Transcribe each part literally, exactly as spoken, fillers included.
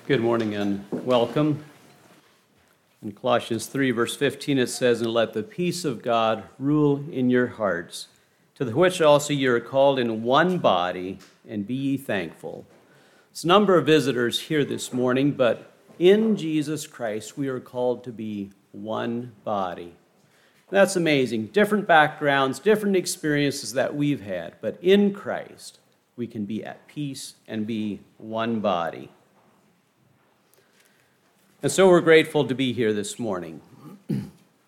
Good morning and welcome. In Colossians three, verse fifteen, it says, "And let the peace of God rule in your hearts, to the which also ye are called in one body, and be ye thankful." There's a number of visitors here this morning, but in Jesus Christ we are called to be one body. That's amazing. Different backgrounds, different experiences that we've had, but in Christ we can be at peace and be one body. And so we're grateful to be here this morning. Been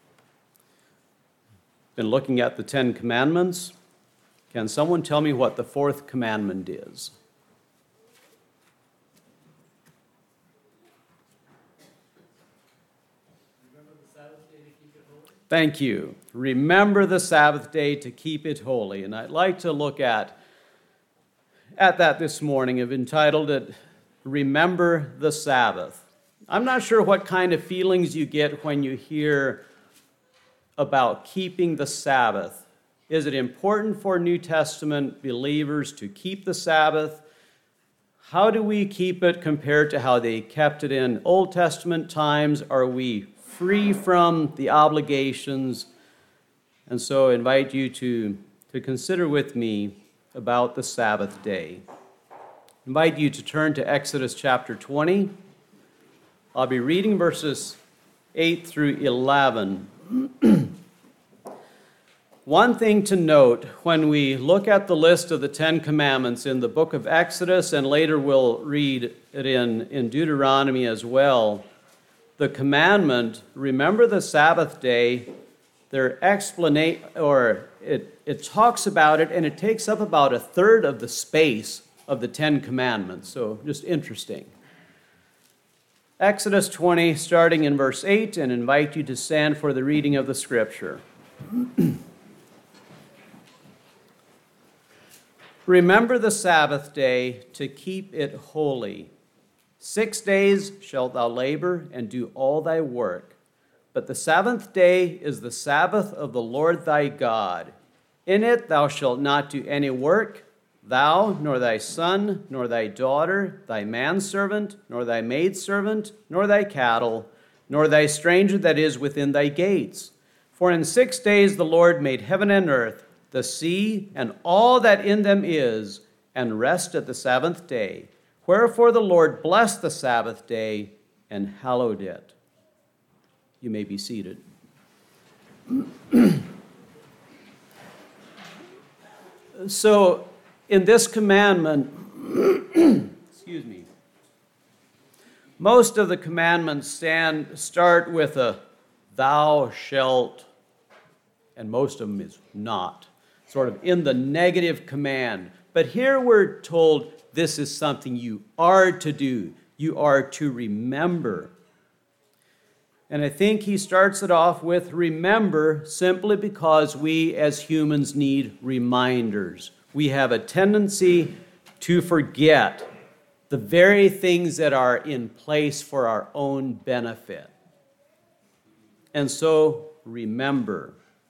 looking at the Ten Commandments. Can someone tell me what the fourth commandment is? Remember the Sabbath day to keep it holy? Thank you. Remember the Sabbath day to keep it holy. And I'd like to look at, at that this morning. I've entitled it, Remember the Sabbath. I'm not sure what kind of feelings you get when you hear about keeping the Sabbath. Is it important for New Testament believers to keep the Sabbath? How do we keep it compared to how they kept it in Old Testament times? Are we free from the obligations? And so I invite you to, to consider with me about the Sabbath day. I invite you to turn to Exodus chapter twenty. I'll be reading verses eight through eleven. One thing to note when we look at the list of the Ten Commandments in the book of Exodus, and later we'll read it in, in Deuteronomy as well, the commandment, remember the Sabbath day, their explanation, or it, it talks about it, and it takes up about a third of the space of the Ten Commandments. So just interesting. Exodus twenty, starting in verse eight, and invite you to stand for the reading of the scripture. Remember the Sabbath day to keep it holy. Six days shalt thou labor and do all thy work. But the seventh day is the Sabbath of the Lord thy God. In it thou shalt not do any work, thou, nor thy son, nor thy daughter, thy manservant, nor thy maidservant, nor thy cattle, nor thy stranger that is within thy gates. For in six days the Lord made heaven and earth, the sea, and all that in them is, and rested the seventh day. Wherefore the Lord blessed the Sabbath day and hallowed it. You may be seated. So, in this commandment, excuse me, most of the commandments stand start with a thou shalt, and most of them is not, sort of in the negative command. But here we're told this is something you are to do, you are to remember. And I think he starts it off with remember simply because we as humans need reminders. We have a tendency to forget the very things that are in place for our own benefit. And so, remember.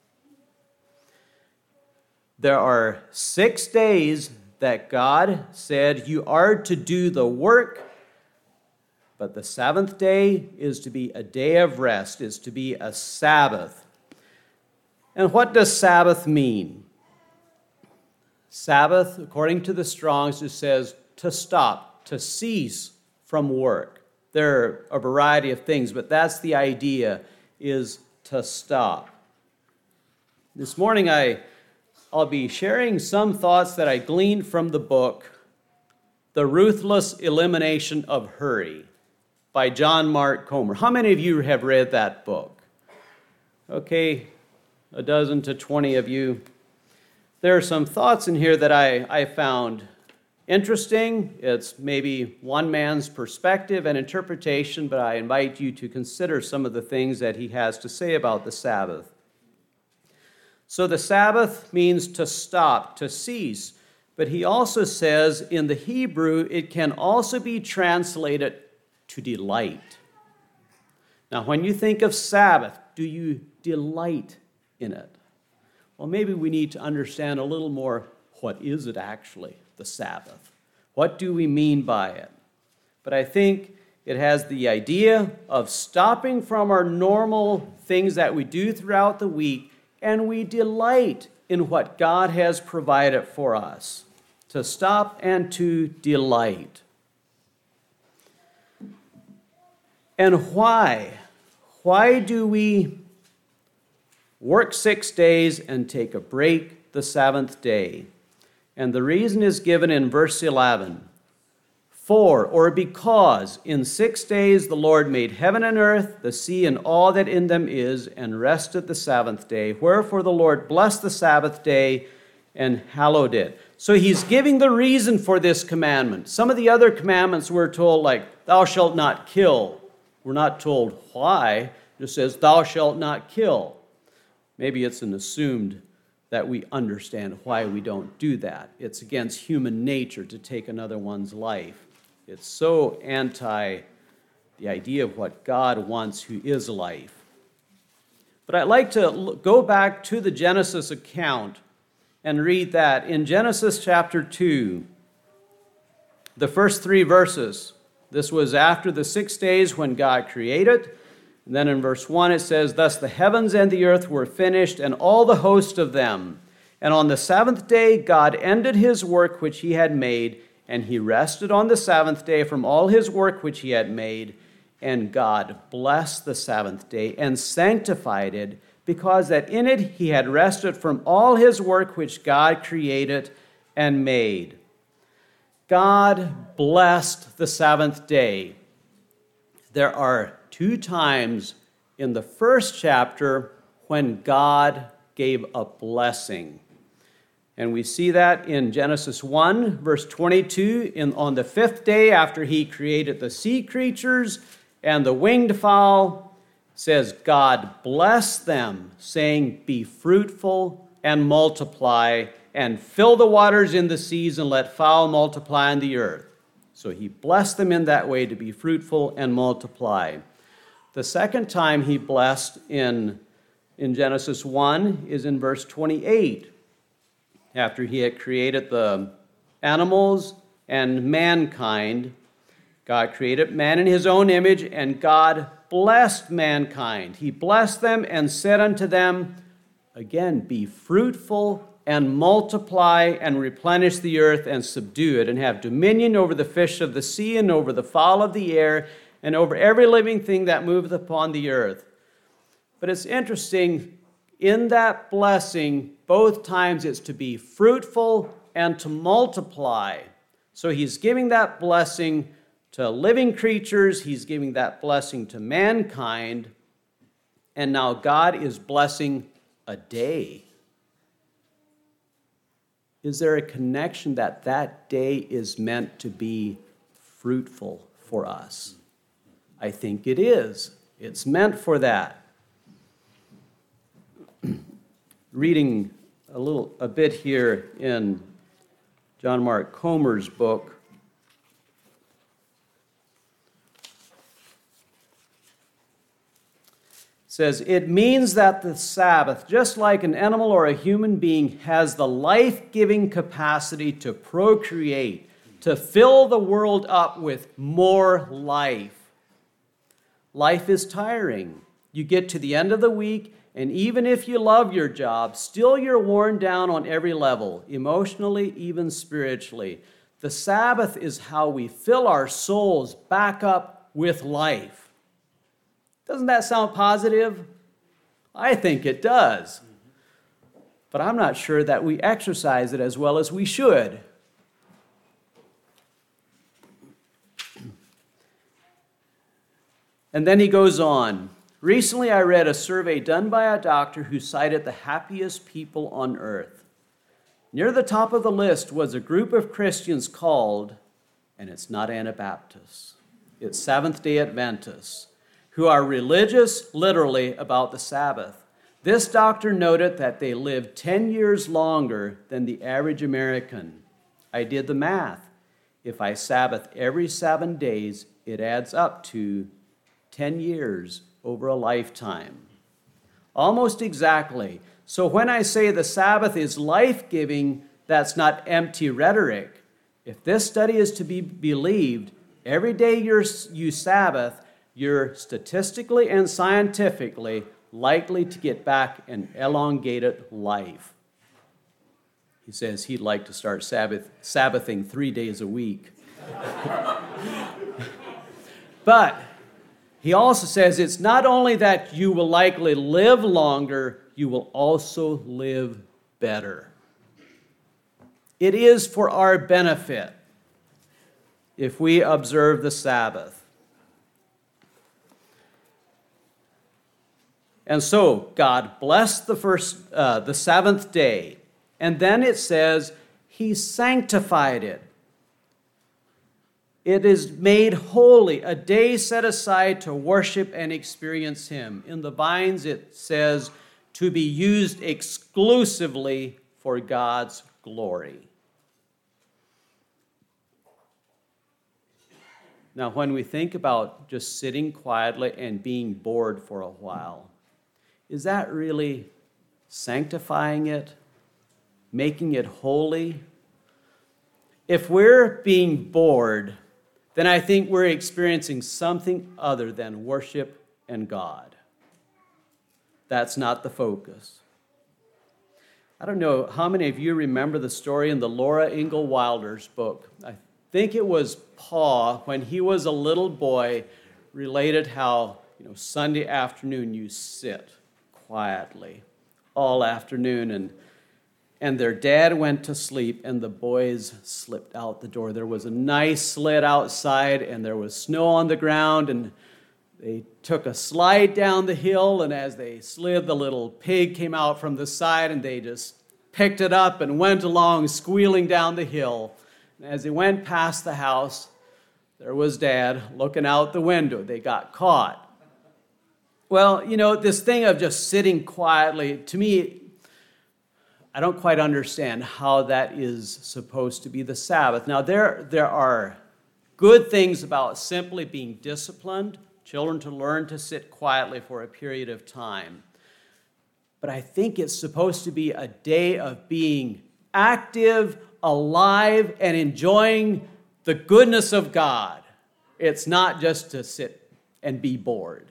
There are six days that God said you are to do the work, but the seventh day is to be a day of rest, is to be a Sabbath. And what does Sabbath mean? Sabbath, according to the Strong's, it says to stop, to cease from work. There are a variety of things, but that's the idea, is to stop. This morning I, I'll be sharing some thoughts that I gleaned from the book, The Ruthless Elimination of Hurry, by John Mark Comer. How many of you have read that book? Okay, a dozen to twenty of you. There are some thoughts in here that I, I found interesting. It's maybe one man's perspective and interpretation, but I invite you to consider some of the things that he has to say about the Sabbath. So the Sabbath means to stop, to cease, but he also says in the Hebrew it can also be translated to delight. Now, when you think of Sabbath, do you delight in it? Well, maybe we need to understand a little more, what is it actually, the Sabbath? What do we mean by it? But I think It has the idea of stopping from our normal things that we do throughout the week, and we delight in what God has provided for us. To stop and to delight. And why? Why do we work six days and take a break the seventh day? And the reason is given in verse eleven. For, or because, in six days the Lord made heaven and earth, the sea and all that in them is, and rested the seventh day. Wherefore the Lord blessed the Sabbath day and hallowed it. So he's giving the reason for this commandment. Some of the other commandments we're told, like, thou shalt not kill. We're not told why. It just says, thou shalt not kill. Maybe it's an assumed that we understand why we don't do that. It's against human nature to take another one's life. It's so anti the idea of what God wants, who is life. But I'd like to go back to the Genesis account and read that. In Genesis chapter two, the first three verses, this was after the six days when God created. And then in verse one it says, thus the heavens and the earth were finished, and all the host of them. And on the seventh day God ended his work which he had made, and he rested on the seventh day from all his work which he had made. And God blessed the seventh day and sanctified it, because that in it he had rested from all his work which God created and made. God blessed the seventh day. There are two times in the first chapter when God gave a blessing. And we see that in Genesis one, verse twenty-two, in, on the fifth day after he created the sea creatures and the winged fowl, says, God blessed them, saying, be fruitful and multiply, and fill the waters in the seas, and let fowl multiply on the earth. So he blessed them in that way to be fruitful and multiply. The second time he blessed in, in Genesis one is in verse twenty-eight. After he had created the animals and mankind, God created man in his own image, and God blessed mankind. He blessed them and said unto them, again, be fruitful and multiply and replenish the earth and subdue it, and have dominion over the fish of the sea and over the fowl of the air and over every living thing that moveth upon the earth. But it's interesting, in that blessing, both times it's to be fruitful and to multiply. So he's giving that blessing to living creatures, he's giving that blessing to mankind, and now God is blessing a day. Is there a connection that that day is meant to be fruitful for us? I think it is. It's meant for that. Reading a little, a bit here in John Mark Comer's book, says, it means that the Sabbath, just like an animal or a human being, has the life-giving capacity to procreate, to fill the world up with more life. Life is tiring. You get to the end of the week, and even if you love your job, still you're worn down on every level, emotionally, even spiritually. The Sabbath is how we fill our souls back up with life. Doesn't that sound positive? I think it does. But I'm not sure that we exercise it as well as we should. And then he goes on. Recently, I read a survey done by a doctor who cited the happiest people on earth. Near the top of the list was a group of Christians called, and it's not Anabaptists, it's Seventh-day Adventists, who are religious, literally, about the Sabbath. This doctor noted that they lived ten years longer than the average American. I did the math. If I Sabbath every seven days, it adds up to ten years over a lifetime. Almost exactly. So when I say the Sabbath is life-giving, that's not empty rhetoric. If this study is to be believed, Every day you're, you Sabbath, you're statistically and scientifically likely to get back an elongated life. He says he'd like to start Sabbath, Sabbathing three days a week. But he also says it's not only that you will likely live longer, you will also live better. It is for our benefit if we observe the Sabbath. And so God blessed the first, uh, the seventh day, and then it says he sanctified it. It is made holy, a day set aside to worship and experience him. In the Vines, it says to be used exclusively for God's glory. Now, when we think about just sitting quietly and being bored for a while, is that really sanctifying it, making it holy? If we're being bored, then I think we're experiencing something other than worship and God. That's not the focus. I don't know how many of you remember the story in the Laura Ingalls Wilder's book. I think it was Paul, when he was a little boy, related how, you know, Sunday afternoon you sit quietly all afternoon, and And their dad went to sleep, and the boys slipped out the door. There was a nice sled outside, and there was snow on the ground, and they took a slide down the hill, and as they slid, the little pig came out from the side, and they just picked it up and went along squealing down the hill. And as they went past the house, there was Dad looking out the window. They got caught. Well, you know, this thing of just sitting quietly, to me, I don't quite understand how that is supposed to be the Sabbath. Now, there, there are good things about simply being disciplined, children to learn to sit quietly for a period of time. But I think it's supposed to be a day of being active, alive, and enjoying the goodness of God. It's not just to sit and be bored.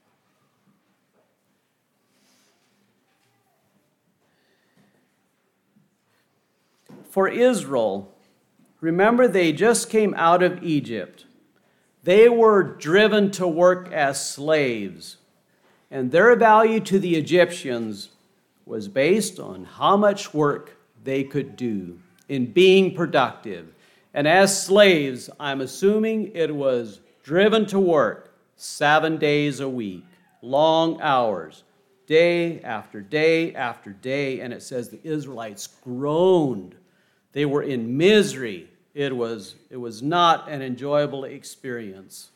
For Israel, remember they just came out of Egypt. They were driven to work as slaves, and their value to the Egyptians was based on how much work they could do in being productive. And as slaves, I'm assuming it was driven to work seven days a week, long hours, day after day after day. And it says the Israelites groaned. They were in misery. It was, it was not an enjoyable experience.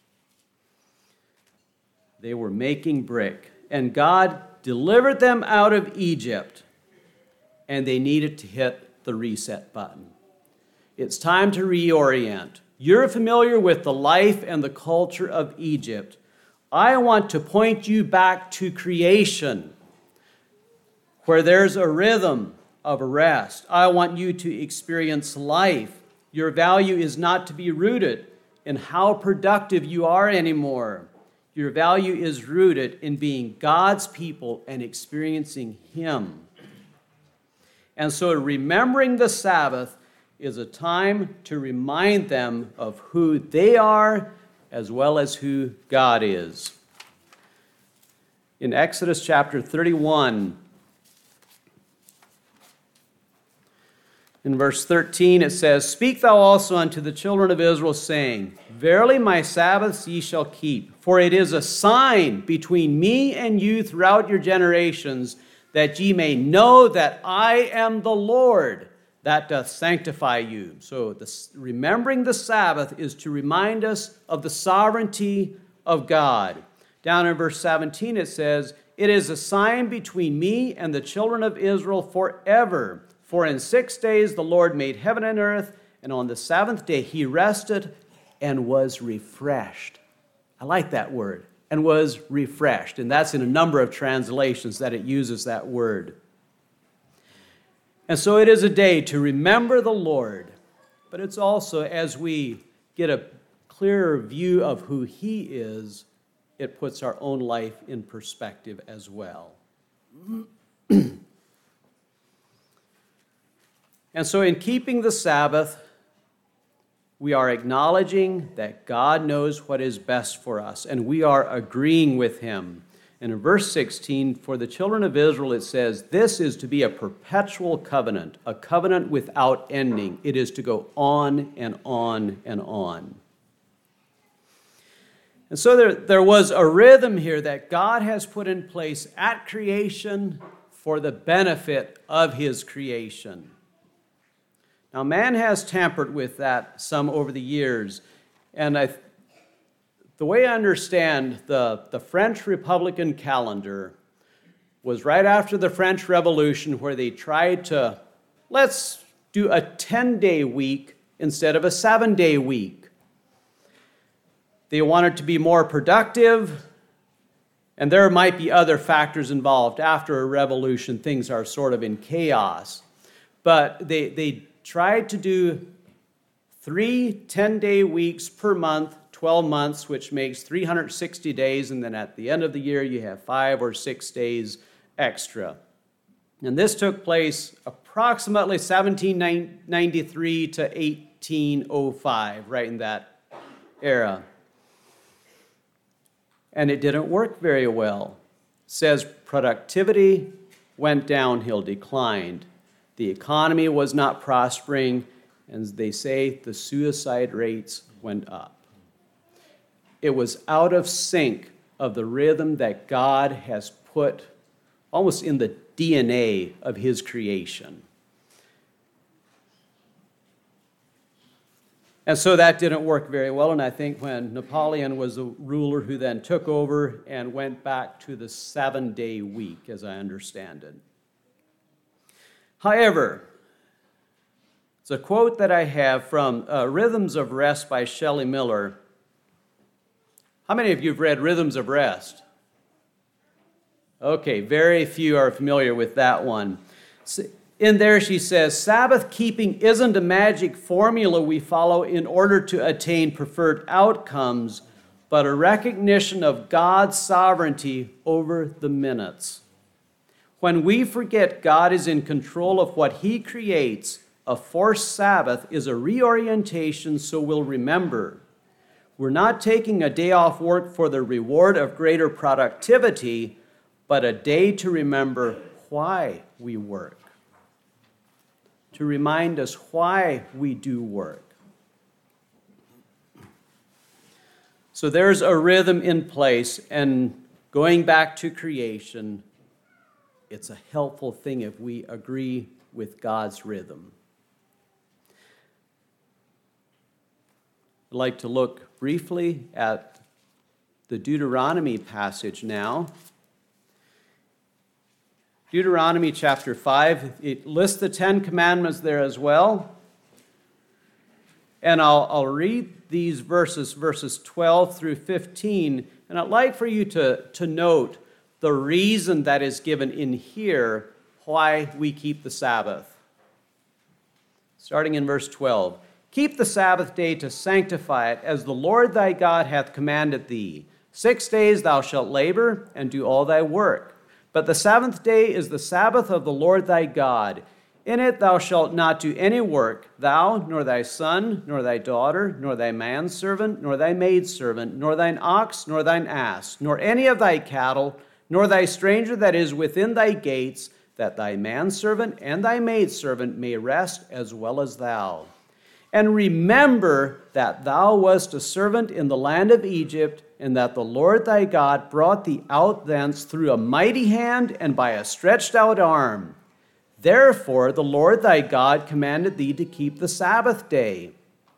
They were making brick, and God delivered them out of Egypt, and they needed to hit the reset button. It's time to reorient. You're familiar with the life and the culture of Egypt. I want to point you back to creation, where there's a rhythm of rest. I want you to experience life. Your value is not to be rooted in how productive you are anymore. Your value is rooted in being God's people and experiencing Him. And so remembering the Sabbath is a time to remind them of who they are as well as who God is. In Exodus chapter thirty-one, in verse thirteen, it says, "Speak thou also unto the children of Israel, saying, Verily my Sabbaths ye shall keep, for it is a sign between me and you throughout your generations, that ye may know that I am the Lord that doth sanctify you." So this, remembering the Sabbath is to remind us of the sovereignty of God. Down in verse seventeen it says, "It is a sign between me and the children of Israel forever. For in six days the Lord made heaven and earth, and on the seventh day he rested and was refreshed." I like that word, and was refreshed. And that's in a number of translations that it uses that word. And so it is a day to remember the Lord, but it's also, as we get a clearer view of who he is, it puts our own life in perspective as well. And so in keeping the Sabbath, we are acknowledging that God knows what is best for us, and we are agreeing with him. And in verse sixteen, for the children of Israel, it says, this is to be a perpetual covenant, a covenant without ending. It is to go on and on and on. And so there, there was a rhythm here that God has put in place at creation for the benefit of his creation. Now, man has tampered with that some over the years, and I, the way I understand the, the French Republican calendar was right after the French Revolution, where they tried to, let's do a ten-day week instead of a seven-day week. They wanted to be more productive, and there might be other factors involved. After a revolution, things are sort of in chaos. But they, they tried to do three ten-day weeks per month, twelve months, which makes three hundred sixty days, and then at the end of the year, you have five or six days extra. And this took place approximately seventeen ninety-three to eighteen oh five, right in that era. And it didn't work very well. It says productivity went downhill, declined. The economy was not prospering, and they say the suicide rates went up. It was out of sync of the rhythm that God has put almost in the D N A of his creation. And so that didn't work very well, and I think when Napoleon was the ruler who then took over and went back to the seven-day week, as I understand it. However, it's a quote that I have from uh, Rhythms of Rest by Shelley Miller. How many of you have read Rhythms of Rest? Okay, very few are familiar with that one. In there she says, Sabbath keeping isn't a magic formula we follow in order to attain preferred outcomes, but a recognition of God's sovereignty over the minutes. When we forget God is in control of what he creates, a forced Sabbath is a reorientation so we'll remember. We're not taking a day off work for the reward of greater productivity, but a day to remember why we work. To remind us why we do work. So there's a rhythm in place, and going back to creation, it's a helpful thing if we agree with God's rhythm. I'd like to look briefly at the Deuteronomy passage now. Deuteronomy chapter five, it lists the Ten Commandments there as well. And I'll, I'll read these verses, verses twelve through fifteen, and I'd like for you to, to note the reason that is given in here why we keep the Sabbath. Starting in verse twelve. Keep the Sabbath day to sanctify it, as the Lord thy God hath commanded thee. Six days thou shalt labor and do all thy work. But the seventh day is the Sabbath of the Lord thy God. In it thou shalt not do any work, thou, nor thy son, nor thy daughter, nor thy manservant, nor thy maidservant, nor thine ox, nor thine ass, nor any of thy cattle, nor thy stranger that is within thy gates, that thy manservant and thy maidservant may rest as well as thou. And remember that thou wast a servant in the land of Egypt, and that the Lord thy God brought thee out thence through a mighty hand and by a stretched out arm. Therefore the Lord thy God commanded thee to keep the Sabbath day.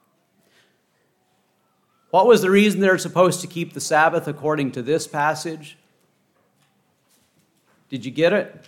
What was the reason they're supposed to keep the Sabbath according to this passage? Did you get it?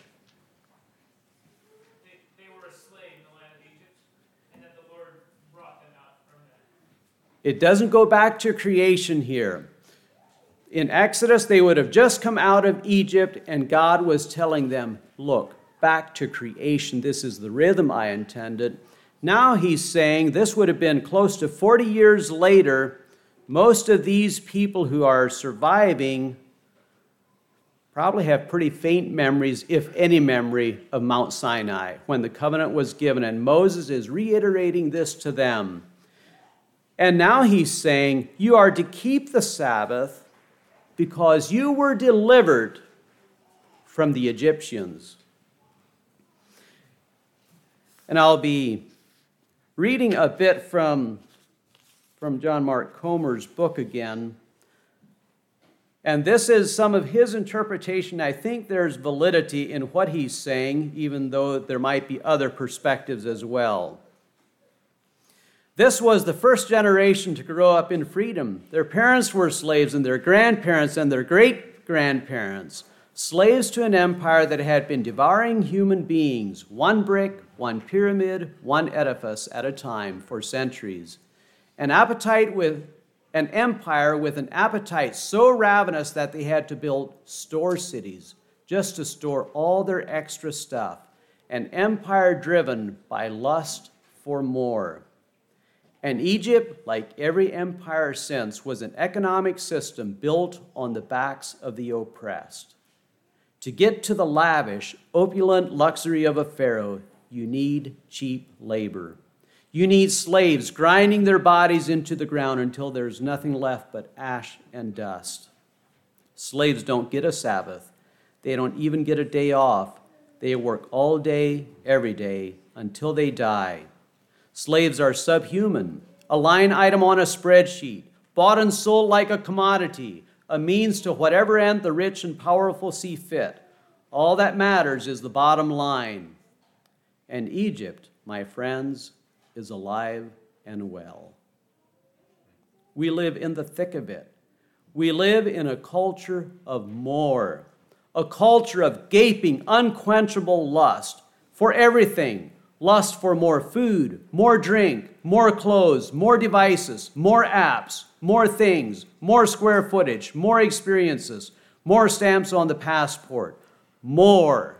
They, they were a slave in the land of Egypt, and then the Lord brought them out from that. It doesn't go back to creation here. In Exodus, they would have just come out of Egypt, and God was telling them, look, back to creation. This is the rhythm I intended. Now he's saying this would have been close to forty years later, Most of these people who are surviving probably have pretty faint memories, if any memory, of Mount Sinai when the covenant was given, and Moses is reiterating this to them. And now he's saying, you are to keep the Sabbath because you were delivered from the Egyptians. And I'll be reading a bit from, from John Mark Comer's book again. And this is some of his interpretation. I think there's validity in what he's saying, even though there might be other perspectives as well. This was the first generation to grow up in freedom. Their parents were slaves, and their grandparents and their great-grandparents, slaves to an empire that had been devouring human beings, one brick, one pyramid, one edifice at a time for centuries. An appetite with an empire with an appetite so ravenous that they had to build store cities just to store all their extra stuff. An empire driven by lust for more. And Egypt, like every empire since, was an economic system built on the backs of the oppressed. To get to the lavish, opulent luxury of a pharaoh, you need cheap labor. You need slaves grinding their bodies into the ground until there's nothing left but ash and dust. Slaves don't get a Sabbath. They don't even get a day off. They work all day, every day, until they die. Slaves are subhuman, a line item on a spreadsheet, bought and sold like a commodity, a means to whatever end the rich and powerful see fit. All that matters is the bottom line. And Egypt, my friends, is alive and well. We live in the thick of it. We live in a culture of more, a culture of gaping, unquenchable lust for everything. Lust for more food, more drink, more clothes, more devices, more apps, more things, more square footage, more experiences, more stamps on the passport, more.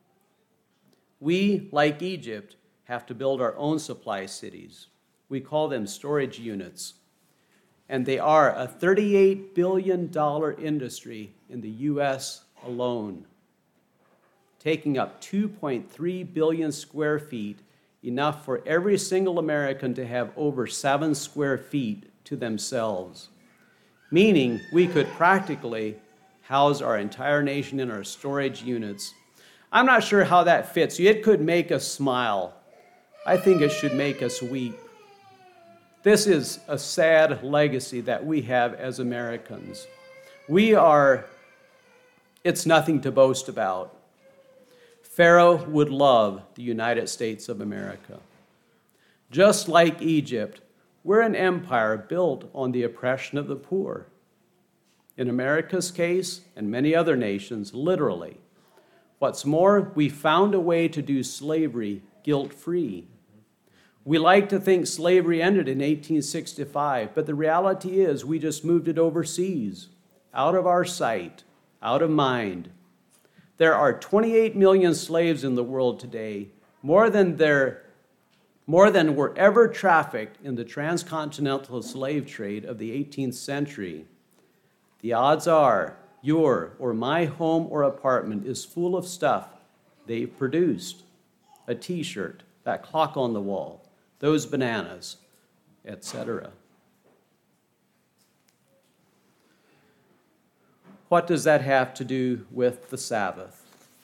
We, like Egypt, have to build our own supply cities. We call them storage units. And they are a thirty-eight billion dollars industry in the U S alone, taking up two point three billion square feet, enough for every single American to have over seven square feet to themselves. Meaning we could practically house our entire nation in our storage units. I'm not sure how that fits. It could make us smile. I think it should make us weep. This is a sad legacy that we have as Americans. We are, it's nothing to boast about. Pharaoh would love the United States of America. Just like Egypt, we're an empire built on the oppression of the poor. In America's case, and many other nations, literally. What's more, we found a way to do slavery guilt-free. We like to think slavery ended in eighteen sixty-five, but the reality is we just moved it overseas, out of our sight, out of mind. There are twenty-eight million slaves in the world today, more than there, more than were ever trafficked in the transcontinental slave trade of the eighteenth century. The odds are your or my home or apartment is full of stuff they've produced. A t-shirt, that clock on the wall, those bananas, et cetera. What does that have to do with the Sabbath?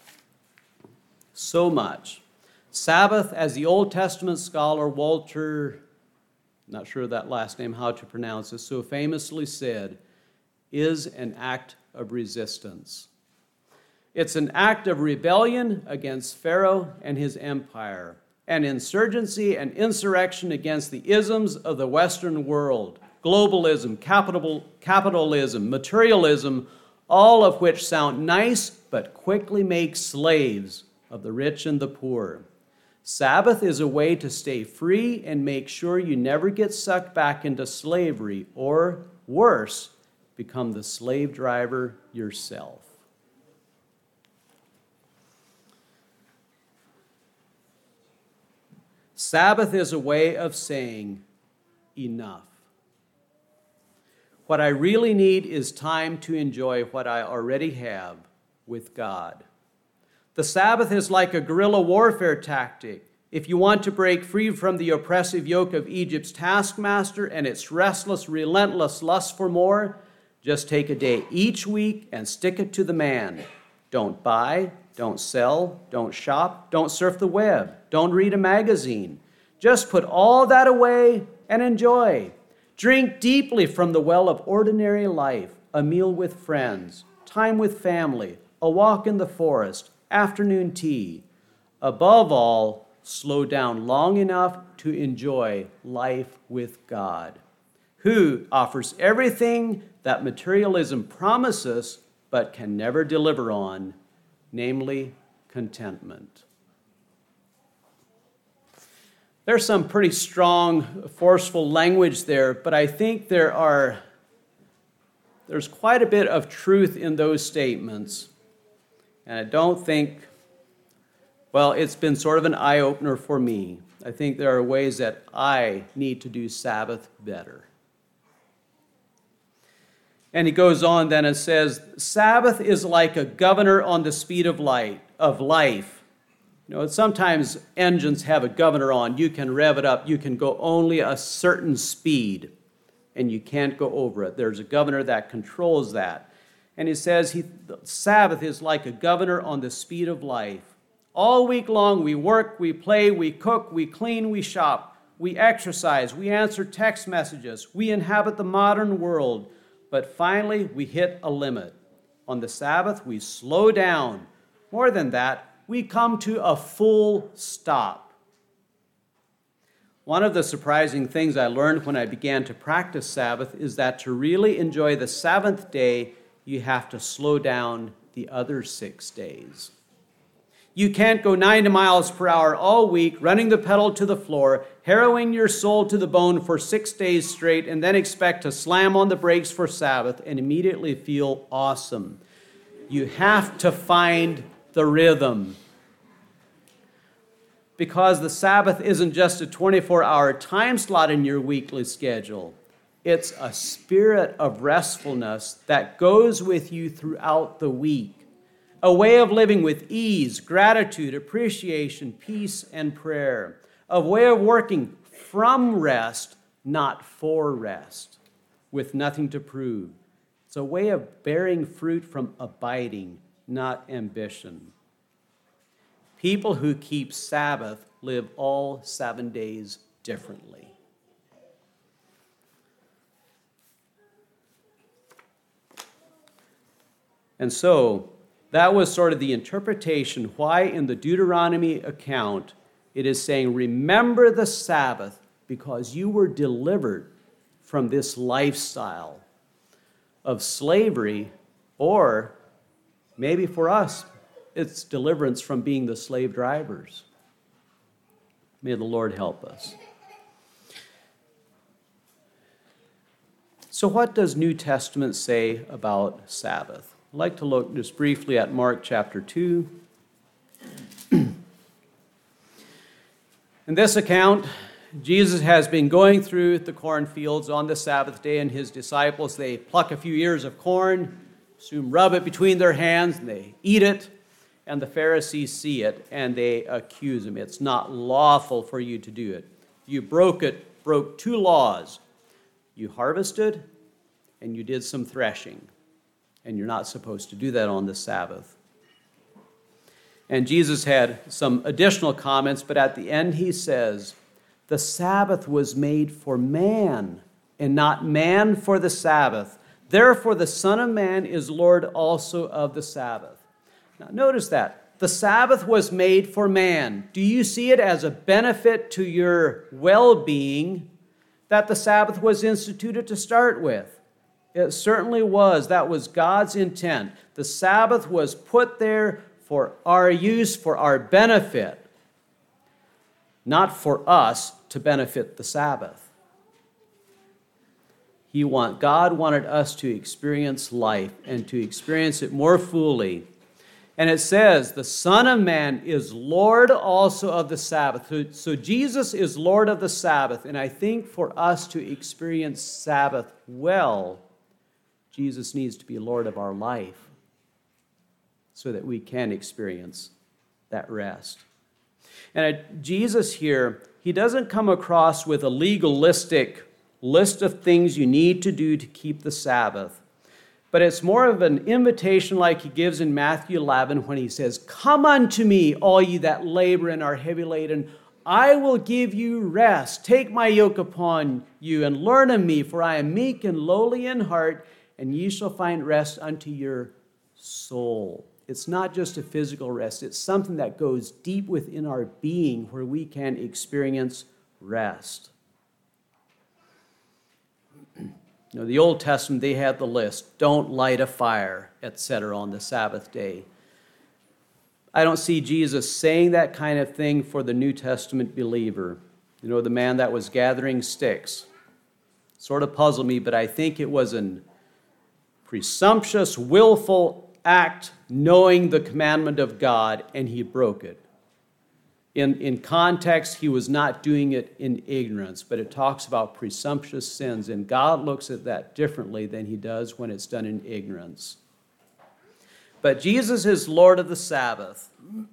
So much. Sabbath, as the Old Testament scholar Walter, not sure that last name, how to pronounce it, so famously said, is an act of resistance. It's an act of rebellion against Pharaoh and his empire, an insurgency and insurrection against the isms of the Western world, globalism, capital, capitalism, materialism, all of which sound nice but quickly make slaves of the rich and the poor. Sabbath is a way to stay free and make sure you never get sucked back into slavery or, worse, become the slave driver yourself. Sabbath is a way of saying enough. What I really need is time to enjoy what I already have with God. The Sabbath is like a guerrilla warfare tactic. If you want to break free from the oppressive yoke of Egypt's taskmaster and its restless, relentless lust for more, just take a day each week and stick it to the man. Don't buy, don't sell, don't shop, don't surf the web, don't read a magazine. Just put all that away and enjoy. Drink deeply from the well of ordinary life, a meal with friends, time with family, a walk in the forest, afternoon tea. Above all, slow down long enough to enjoy life with God, who offers everything that materialism promises but can never deliver on, namely contentment. There's some pretty strong, forceful language there, but I think there are there's quite a bit of truth in those statements. And I don't think, well, it's been sort of an eye-opener for me. I think there are ways that I need to do Sabbath better. And he goes on then and says, Sabbath is like a governor on the speed of light, of life. You know, sometimes engines have a governor on. You can rev it up. You can go only a certain speed, and you can't go over it. There's a governor that controls that. And he says he, the Sabbath is like a governor on the speed of life. All week long we work, we play, we cook, we clean, we shop, we exercise, we answer text messages, we inhabit the modern world. But finally, we hit a limit. On the Sabbath, we slow down. More than that, we come to a full stop. One of the surprising things I learned when I began to practice Sabbath is that to really enjoy the seventh day, you have to slow down the other six days. You can't go ninety miles per hour all week, running the pedal to the floor, harrowing your soul to the bone for six days straight, and then expect to slam on the brakes for Sabbath and immediately feel awesome. You have to find the rhythm. Because the Sabbath isn't just a twenty-four hour time slot in your weekly schedule. It's a spirit of restfulness that goes with you throughout the week. A way of living with ease, gratitude, appreciation, peace, and prayer. A way of working from rest, not for rest, with nothing to prove. It's a way of bearing fruit from abiding, not ambition. People who keep Sabbath live all seven days differently. And so, that was sort of the interpretation why in the Deuteronomy account it is saying, remember the Sabbath because you were delivered from this lifestyle of slavery, or maybe for us, it's deliverance from being the slave drivers. May the Lord help us. So what does New Testament say about Sabbath? I'd like to look just briefly at Mark chapter two. In this account, Jesus has been going through the cornfields on the Sabbath day, and his disciples, they pluck a few ears of corn, soon rub it between their hands, and they eat it, and the Pharisees see it, and they accuse him. It's not lawful for you to do it. You broke it, broke two laws. You harvested, and you did some threshing. And you're not supposed to do that on the Sabbath. And Jesus had some additional comments, but at the end he says, the Sabbath was made for man, and not man for the Sabbath. Therefore the Son of Man is Lord also of the Sabbath. Now notice that. The Sabbath was made for man. Do you see it as a benefit to your well-being that the Sabbath was instituted to start with? It certainly was. That was God's intent. The Sabbath was put there for our use, for our benefit, not for us to benefit the Sabbath. He want, God wanted us to experience life and to experience it more fully. And it says, the Son of Man is Lord also of the Sabbath. So Jesus is Lord of the Sabbath. And I think for us to experience Sabbath well, Jesus needs to be Lord of our life so that we can experience that rest. And Jesus here, he doesn't come across with a legalistic list of things you need to do to keep the Sabbath. But it's more of an invitation like he gives in Matthew eleven when he says, "Come unto me, all ye that labor and are heavy laden. I will give you rest. Take my yoke upon you and learn of me, for I am meek and lowly in heart, and ye shall find rest unto your soul." It's not just a physical rest. It's something that goes deep within our being where we can experience rest. You know, the Old Testament, they had the list, don't light a fire, et cetera, on the Sabbath day. I don't see Jesus saying that kind of thing for the New Testament believer. You know, the man that was gathering sticks. Sort of puzzled me, but I think it was an presumptuous, willful act knowing the commandment of God, and he broke it. In, in context, he was not doing it in ignorance, but it talks about presumptuous sins, and God looks at that differently than he does when it's done in ignorance. But Jesus is Lord of the Sabbath.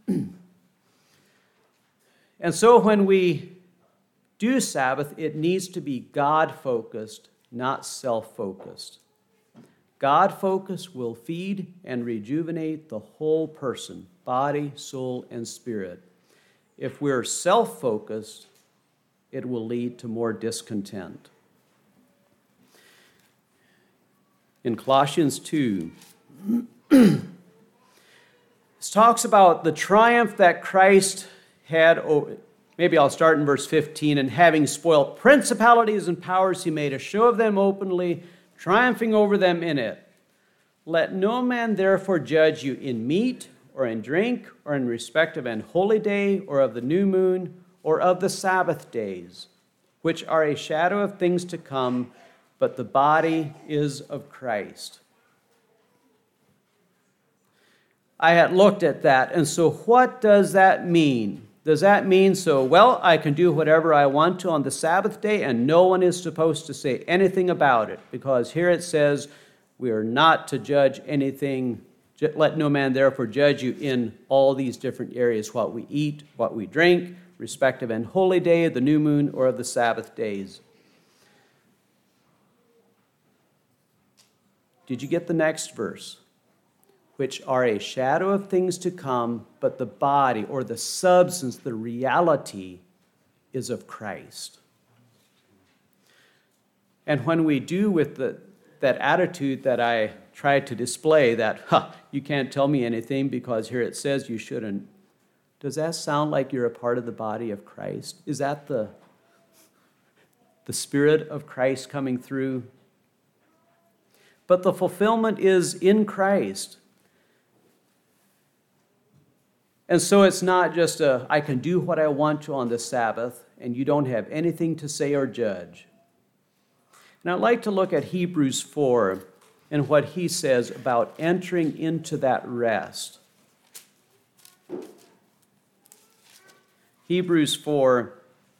And so when we do Sabbath, it needs to be God-focused, not self-focused. God-focused will feed and rejuvenate the whole person, body, soul, and spirit. If we're self-focused, it will lead to more discontent. In Colossians two, this talks about the triumph that Christ had over, maybe I'll start in verse fifteen, and having spoiled principalities and powers, he made a show of them openly, triumphing over them in it. Let no man therefore judge you in meat, or in drink, or in respect of an holy day, or of the new moon, or of the Sabbath days, which are a shadow of things to come, but the body is of Christ. I had looked at that, and so what does that mean? Does that mean, so, well, I can do whatever I want to on the Sabbath day, and no one is supposed to say anything about it? Because here it says, we are not to judge anything. Let no man therefore judge you in all these different areas, what we eat, what we drink, respective and holy day, the new moon, or of the Sabbath days. Did you get the next verse? Which are a shadow of things to come, but the body, or the substance, the reality, is of Christ. And when we do with the, that attitude that I tried to display, that, huh, you can't tell me anything because here it says you shouldn't, does that sound like you're a part of the body of Christ? Is that the, the Spirit of Christ coming through? But the fulfillment is in Christ. And so it's not just a, I can do what I want to on the Sabbath, and you don't have anything to say or judge. And I'd like to look at Hebrews four and what he says about entering into that rest. Hebrews four,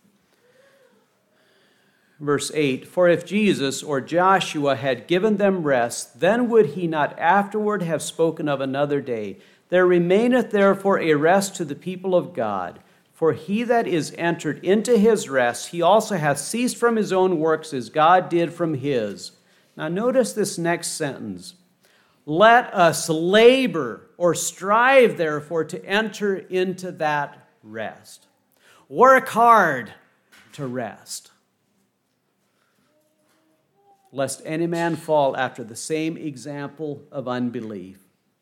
verse eight, for if Jesus or Joshua had given them rest, then would he not afterward have spoken of another day? There remaineth therefore a rest to the people of God. For he that is entered into his rest, he also hath ceased from his own works as God did from his. Now notice this next sentence. Let us labor or strive therefore to enter into that rest. Work hard to rest, lest any man fall after the same example of unbelief.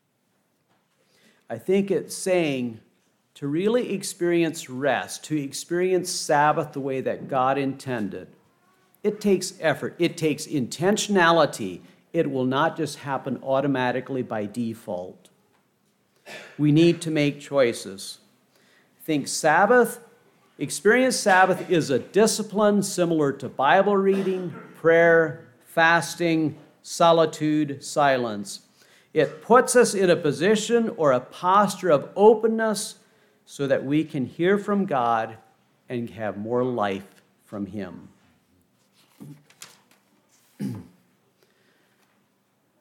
I think it's saying to really experience rest, to experience Sabbath the way that God intended, it takes effort. It takes intentionality. It will not just happen automatically by default. We need to make choices. I think Sabbath, experience Sabbath is a discipline similar to Bible reading, prayer, fasting, solitude, silence. It puts us in a position or a posture of openness so that we can hear from God and have more life from Him.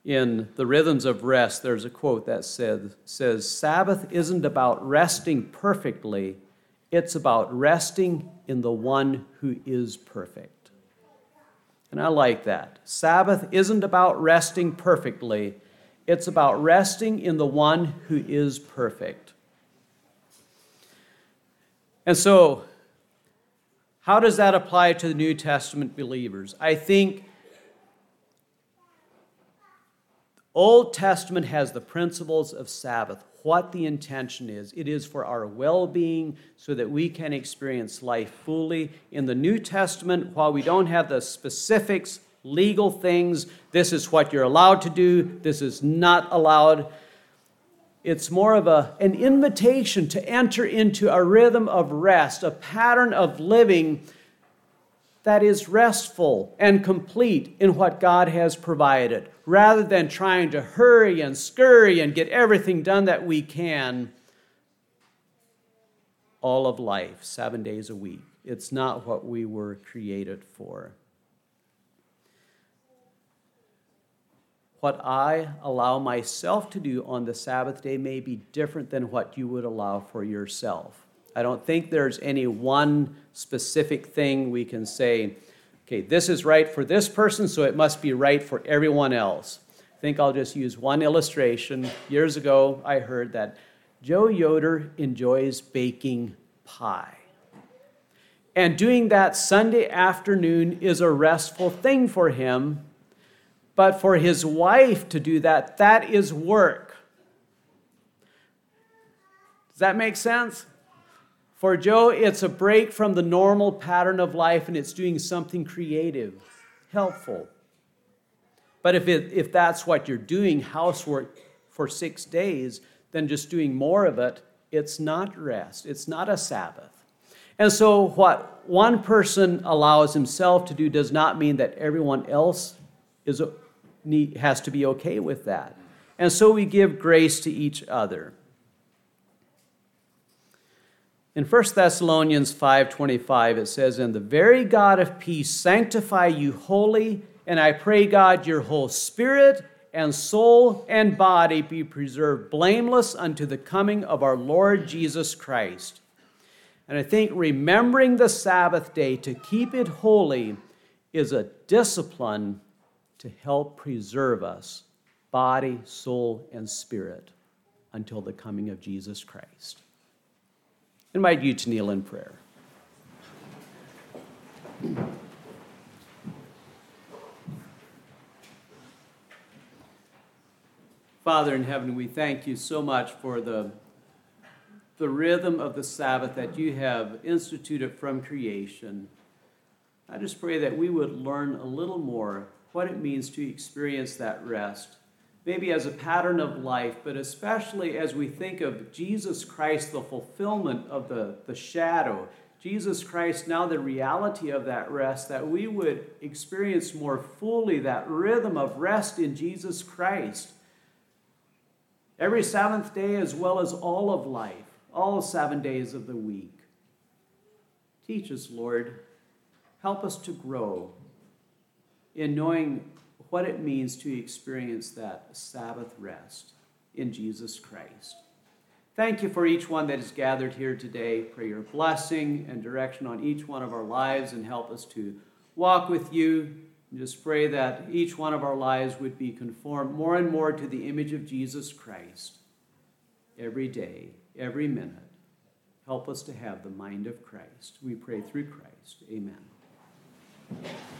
In the Rhythms of Rest, there's a quote that says, says, Sabbath isn't about resting perfectly, it's about resting in the one who is perfect. And I like that. Sabbath isn't about resting perfectly, it's about resting in the one who is perfect. And so, how does that apply to the New Testament believers? I think Old Testament has the principles of Sabbath, what the intention is. It is for our well-being so that we can experience life fully. In the New Testament, while we don't have the specifics, legal things, this is what you're allowed to do, this is not allowed, it's more of a, an invitation to enter into a rhythm of rest, a pattern of living that is restful and complete in what God has provided, rather than trying to hurry and scurry and get everything done that we can all of life, seven days a week. It's not what we were created for. What I allow myself to do on the Sabbath day may be different than what you would allow for yourself. I don't think there's any one specific thing we can say, okay, this is right for this person, so it must be right for everyone else. I think I'll just use one illustration. Years ago, I heard that Joe Yoder enjoys baking pie. And doing that Sunday afternoon is a restful thing for him, but for his wife to do that, that is work. Does that make sense? For Joe, it's a break from the normal pattern of life, and it's doing something creative, helpful. But if it, if that's what you're doing, housework for six days, then just doing more of it, it's not rest. It's not a Sabbath. And so what one person allows himself to do does not mean that everyone else is has to be okay with that. And so we give grace to each other. In First Thessalonians five twenty-five, it says, And the very God of peace sanctify you wholly, and I pray, God, your whole spirit and soul and body be preserved blameless unto the coming of our Lord Jesus Christ. And I think remembering the Sabbath day to keep it holy is a discipline to help preserve us, body, soul, and spirit, until the coming of Jesus Christ. I invite you to kneel in prayer. Father in heaven, we thank you so much for the, the rhythm of the Sabbath that you have instituted from creation. I just pray that we would learn a little more what it means to experience that rest, maybe as a pattern of life, but especially as we think of Jesus Christ, the fulfillment of the, the shadow, Jesus Christ, now the reality of that rest, that we would experience more fully that rhythm of rest in Jesus Christ. Every seventh day as well as all of life, all seven days of the week. Teach us, Lord. Help us to grow in knowing what it means to experience that Sabbath rest in Jesus Christ. Thank you for each one that is gathered here today. Pray your blessing and direction on each one of our lives and help us to walk with you. And just pray that each one of our lives would be conformed more and more to the image of Jesus Christ every day, every minute. Help us to have the mind of Christ. We pray through Christ. Amen.